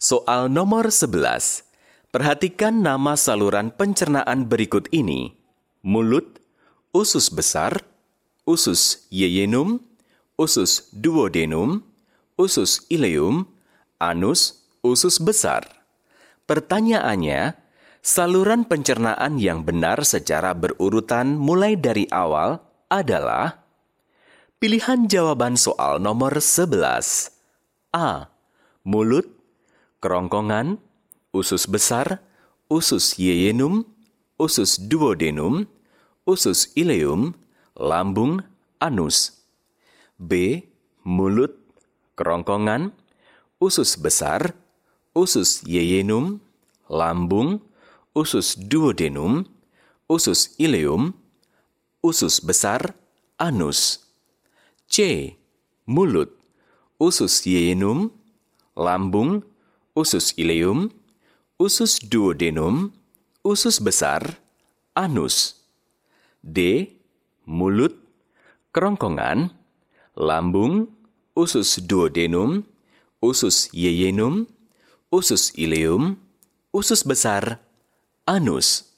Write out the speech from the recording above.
Soal nomor 11. Perhatikan nama saluran pencernaan berikut ini. Mulut, usus besar, usus yeyenum, usus duodenum, usus ileum, anus, usus besar. Pertanyaannya, saluran pencernaan yang benar secara berurutan mulai dari awal adalah pilihan jawaban soal nomor 11. A. Mulut, kerongkongan, usus besar, usus yeyenum, usus duodenum, usus ileum, lambung, anus. B. Mulut, kerongkongan, usus besar, usus yeyenum, lambung, usus duodenum, usus ileum, usus besar, anus. C. Mulut, usus yeyenum, lambung, usus ileum, usus duodenum, usus besar, anus. D. Mulut, kerongkongan, lambung, usus duodenum, usus yeyenum, usus ileum, usus besar, anus.